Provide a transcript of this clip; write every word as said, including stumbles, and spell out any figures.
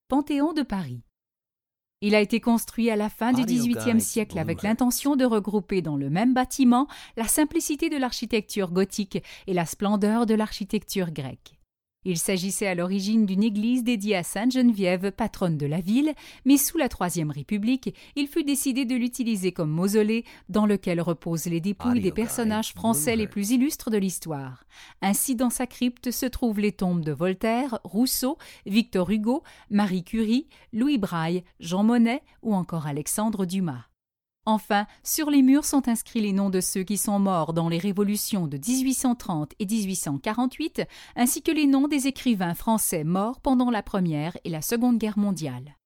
Panthéon de Paris. Il a été construit à la fin du dix-huitième siècle avec l'intention de regrouper dans le même bâtiment la simplicité de l'architecture gothique et la splendeur de l'architecture grecque. Il s'agissait à l'origine d'une église dédiée à Sainte Geneviève, patronne de la ville, mais sous la Troisième République, il fut décidé de l'utiliser comme mausolée dans lequel reposent les dépouilles des personnages français les plus illustres de l'histoire. Ainsi, dans sa crypte se trouvent les tombes de Voltaire, Rousseau, Victor Hugo, Marie Curie, Louis Braille, Jean Monnet ou encore Alexandre Dumas. Enfin, sur les murs sont inscrits les noms de ceux qui sont morts dans les révolutions de dix-huit cent trente et dix-huit cent quarante-huit, ainsi que les noms des écrivains français morts pendant la Première et la Seconde Guerre mondiale.